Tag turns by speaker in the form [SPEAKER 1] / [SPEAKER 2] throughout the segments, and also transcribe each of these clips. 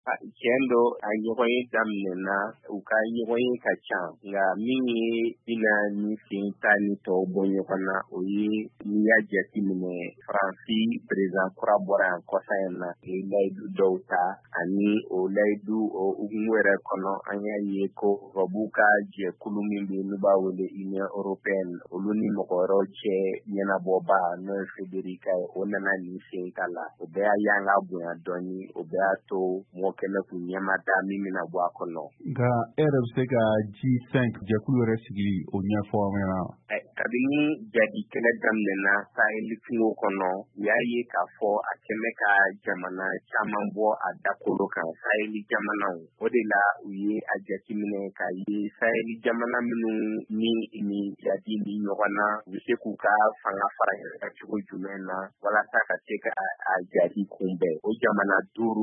[SPEAKER 1] Tiɲɛ don a ɲɔgɔn ye daminɛna u ka ɲɔgɔn ye ka ca nka min ye bɛna ni sen ta ni tɔw bɔ ɲɔgɔn na o ye n'i y'a jateminɛ Faransi président kura bɔra yan kɔsa in na layidu dɔw ta ani o layidu o hukumu yɛrɛ kɔnɔ an y'a ye ko tubabuw ka jɛkulu min bɛ yen n'u b'a wele Union européenne olu ni mɔgɔ wɛrɛw cɛ ɲɛnabɔba n'o ye Federica ye o nana ni sen ta la o bɛɛ y'a y'an ka bonya dɔɔni o bɛɛ y'a to mɔgɔ kɛmɛ k'u ɲɛma da min bɛna bɔ a kɔnɔ.
[SPEAKER 2] Nka e yɛrɛ bɛ se ka G5 jɛkulu yɛrɛ sigi o ɲɛfɔ an ɲɛna.
[SPEAKER 1] Kabini jadi kɛlɛ daminɛna Saheli kungo kɔnɔ u y'a ye k'a fɔ a kɛmɛ ka jamana caman bɔ a dakolo kan Saheli jamanaw o de la u ye a jateminɛ k'a ye Saheli jamana minnu ni jadi ni ɲɔgɔn na u bɛ se k'u ka fanga fara ɲɔgɔn cogo jumɛn na walasa ka se ka a jadi kunbɛn o jamana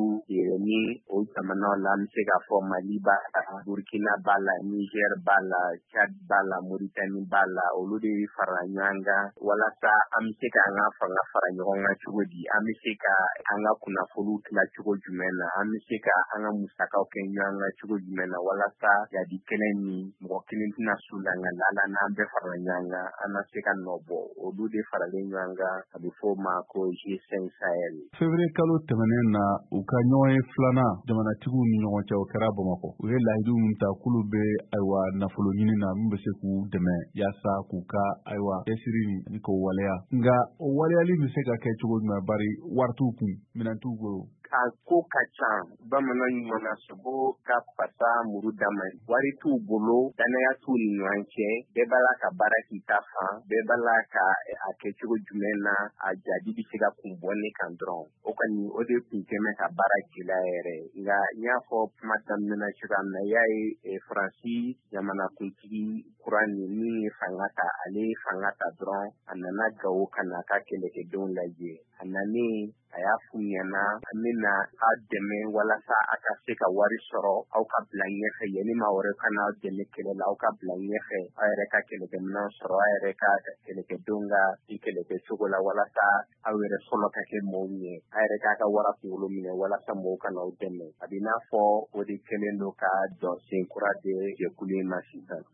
[SPEAKER 1] 5 ni o jamanaw la an bɛ se k'a fɔ Mali b'a la Burkina b'a la Niger b'a la Chad b'a la Mauritanie b'a la olu de fara ɲɔgɔn kan walasa an bɛ se ka an ka fanga fara ɲɔgɔn kan cogo di an bɛ se ka an ka kunnafoniw tila cogo jumɛn na an bɛ se ka an ka musakaw kɛ ɲɔgɔn kan cogo jumɛn na walasa jadi kɛlɛ ni mɔgɔ kelen tɛna su la nka ala n'an bɛɛ fara ɲɔgɔn kan an na se ka nɔ bɔ olu de faralen ɲɔgɔn kan a bɛ fɔ o ma ko G5 Sahel.
[SPEAKER 2] Février kalo tɛmɛnen na u ka ɲɔgɔn ye filanan jamanatigiw ni ɲɔgɔn cɛ o kɛra Bamakɔ u ye layidu min ta k'olu bɛ ayiwa nafolo ɲini na min bɛ se k'u dɛmɛ yaasa k'u ka ayiwa cɛsiri ni k'o waleya nka o waleyali bɛ se ka kɛ cogo jumɛn bari wari t'u kun minɛn t'u bolo.
[SPEAKER 1] A ko ka ca bamanan ɲuman na sogo ka fasa muru dama wari t'u bolo danaya t'u ni ɲɔgɔn cɛ bɛɛ b'a la ka baara k'i ta fan bɛɛ b'a la ka a kɛ cogo jumɛn na a jadi bɛ se ka kun bɔ ne kan dɔrɔn o kɔni o de kun tɛmɛ ka baara gɛlɛya yɛrɛ nka n y'a fɔ kuma daminɛ cogoya min na i y'a ye Faransi jamanakuntigi kura min ye fanga ta ale ye fanga ta dɔrɔn a nana Gawo ka na a ka kɛlɛkɛdenw lajɛ a nanen a y'a f'u ɲɛna an bɛna a dɛmɛ walasa a ka se ka wari sɔrɔ aw ka bila ɲɛfɛ yanni maa wɛrɛ ka n'aw dɛmɛ kɛlɛ la aw ka bila ɲɛfɛ aw yɛrɛ ka kɛlɛkɛminɛnw sɔrɔ aw yɛrɛ ka kɛlɛkɛdenw ka kɛlɛkɛcogo la walasa aw yɛrɛ fɔlɔ ka kɛ mɔgɔw ɲɛ aw yɛrɛ k'a ka wara kunkolo minɛ walasa mɔgɔw ka n'aw dɛmɛ a bɛ n'a fɔ o de kɛlen don ka jɔsen kura de jɛkulu in ma sisan.